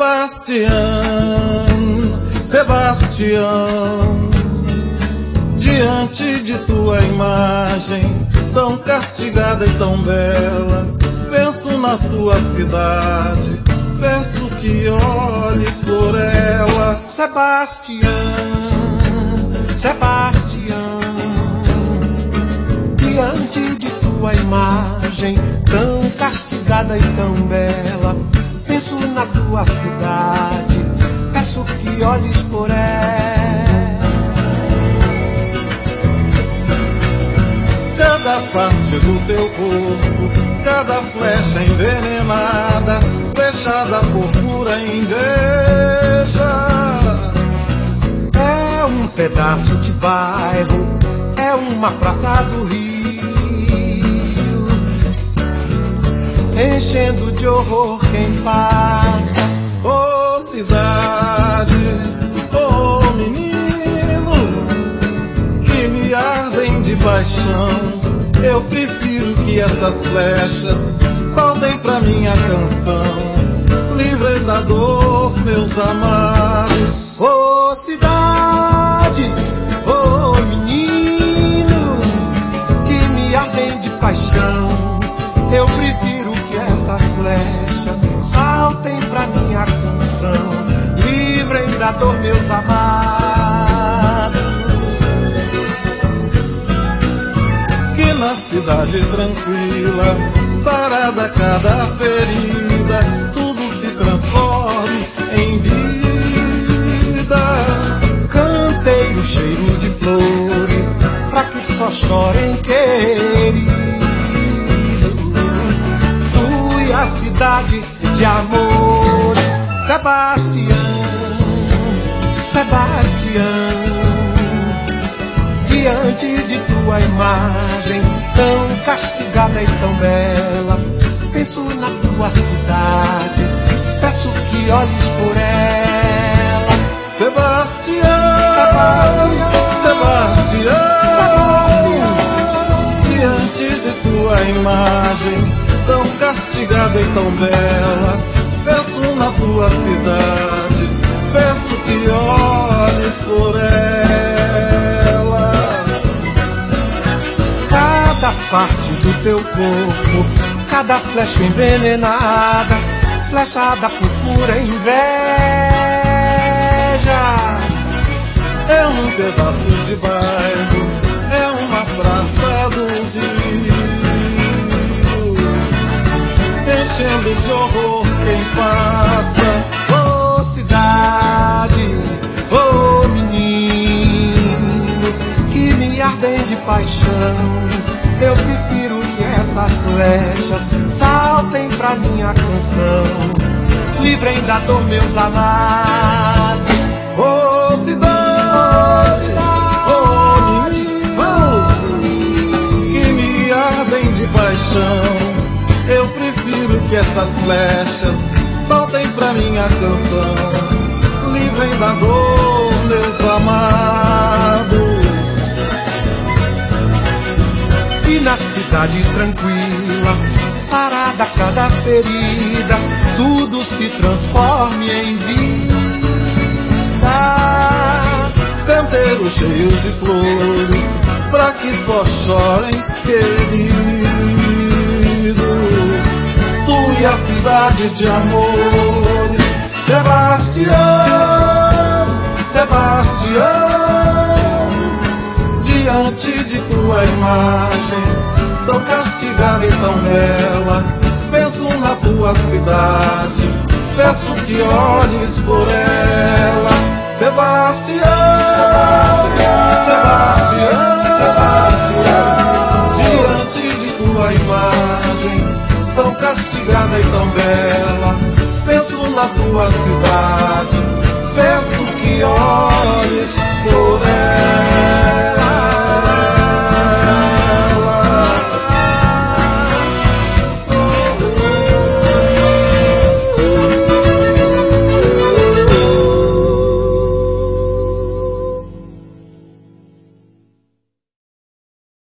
Sebastião, Sebastião, diante de tua imagem tão castigada e tão bela, penso na tua cidade, peço que olhes por ela. Sebastião, Sebastião, diante de tua imagem tão castigada e tão bela, penso na tua cidade, peço que olhes por ela. Cada parte do teu corpo, cada flecha envenenada, fechada por pura inveja. É um pedaço de bairro, é uma praça do Rio, enchendo de horror quem passa. Oh cidade, oh menino, que me ardem de paixão. Eu prefiro que essas flechas saltem pra minha canção, livres da dor, meus amados. Oh cidade, oh menino, que me ardem de paixão. Eu prefiro que essas flechas saltem pra minha canção, livrem da dor, meus amados. Que na cidade tranquila, sarada cada ferida, tudo se transforme em vida. Cantei o cheiro de flores, pra que só chorem queridos. Tu e a cidade de amores. Sebastião, Sebastião, diante de tua imagem tão castigada e tão bela, penso na tua cidade, peço que olhes por ela. Sebastião, Sebastião, Sebastião, diante de tua imagem tão castigada e tão bela, peço na tua cidade, peço que olhes por ela. Cada parte do teu corpo, cada flecha envenenada, flechada por pura inveja. É um pedaço de bairro, é uma praça do Rio, enchendo de horror quem passa. Oh cidade, oh menino, que me ardem de paixão. Eu prefiro que essas flechas saltem pra minha canção, livrem da dor, meus amados. Oh cidade, oh menino, que me ardem de paixão. Eu prefiro que essas flechas saltem pra minha canção, livrem da dor, meus amados. E na cidade tranquila, sarada cada ferida, tudo se transforme em vida. Canteiro cheio de flores, pra que só chorem querido. Tu e a cidade de amores. Sebastião, Sebastião, diante de tua imagem tão castigada e tão bela, penso na tua cidade, peço que olhes por ela. Sebastião,